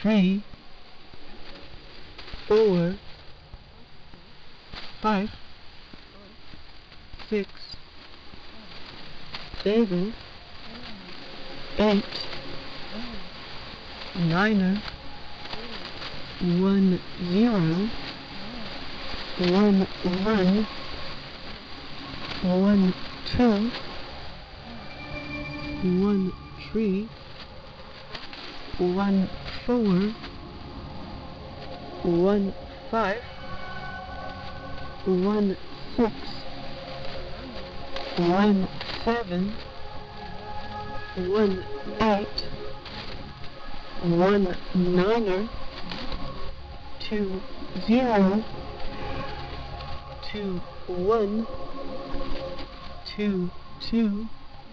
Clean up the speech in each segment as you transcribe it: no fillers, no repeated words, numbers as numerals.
3, 4, 5, 6, 7, 8, 9, 1, 0, 1, 1, 1, 2, 1, 3, 1, 4, 1, 5, 1, 6, 1, 7, 1, 8, 1, 9, 2, 0, 2, 1, 2, 2,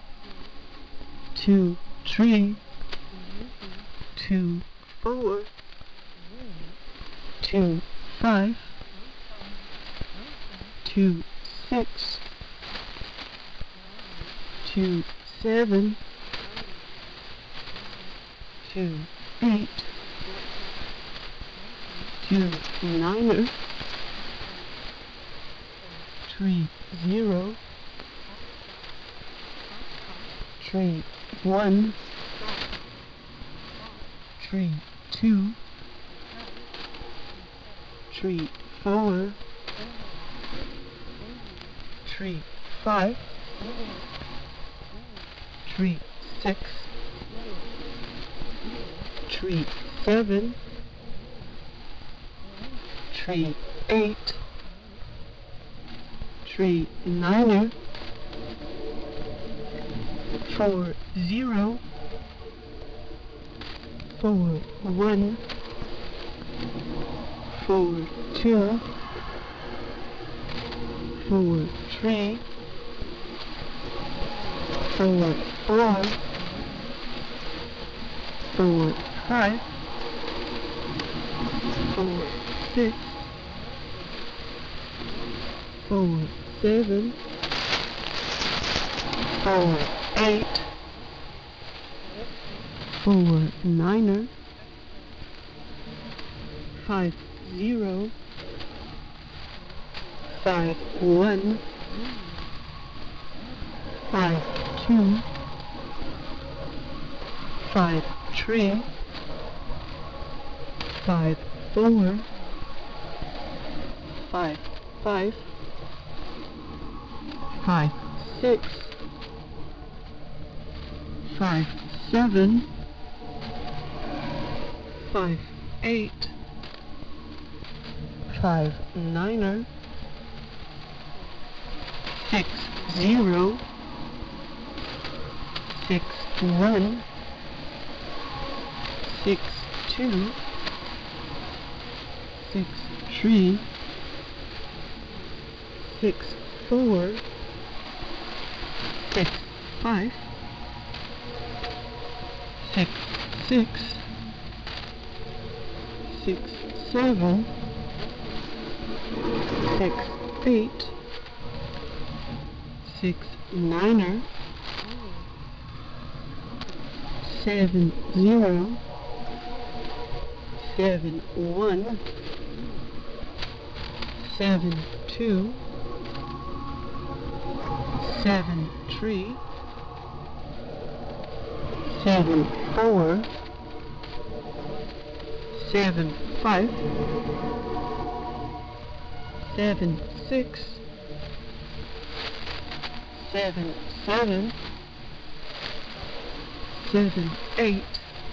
2, 3, 2, 4, 2, 5, 2, 6, 2, 7, 2, 8, 2, 9, 3, 0, 3, 1, 3, 2, 3, 4, 3, 5, 3, 6, 3, 7, 3, 8, 3, 9, 4, 0, 4, 1, 4, 2, 4, 3, 4, 4, 4, 5, 4, 6, 4, 7, 4, 8, 4, 9, 5, 0, 5, 1, 5, 2, 5, 3, 5, 4, 5, 5, 5, 6, 5, 7, 5, 8, 5, 9, 6, 0, 6, 1, 6, 2, 6, 3, 6, 4, 6, 5, 6, 6, 6, 7, 6, 8, 6, 9, 7, 0, 7, 1, 7, 2, 7, 3, 7, 4, 7, 5, 7, 6, 7, 7, 7, 8,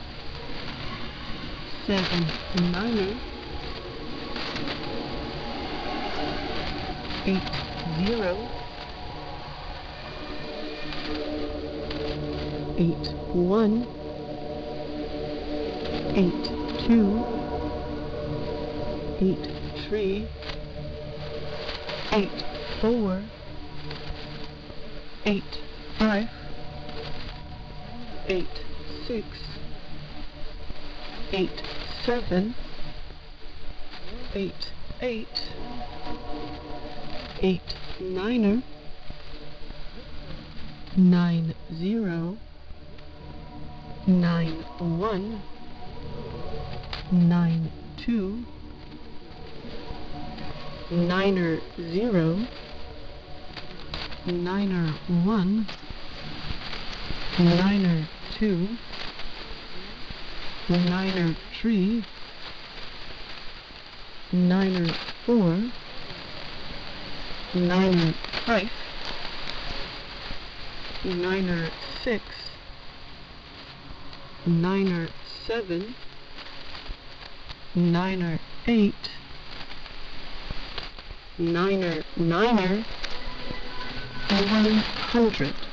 7, 9, 8, 0, 8, 1, 8, 2, 8, 3, 8, 4, 8, 5, 8, 6, 8, 7, 8, 8, 8, 9, 9, 0, 9, 1, 9, 2, 9er 0, 9er 1, 9er 2, 9er 3, 9er 4, 9er 5, 9er 6, 9er 7, 9er 8, 9er 100.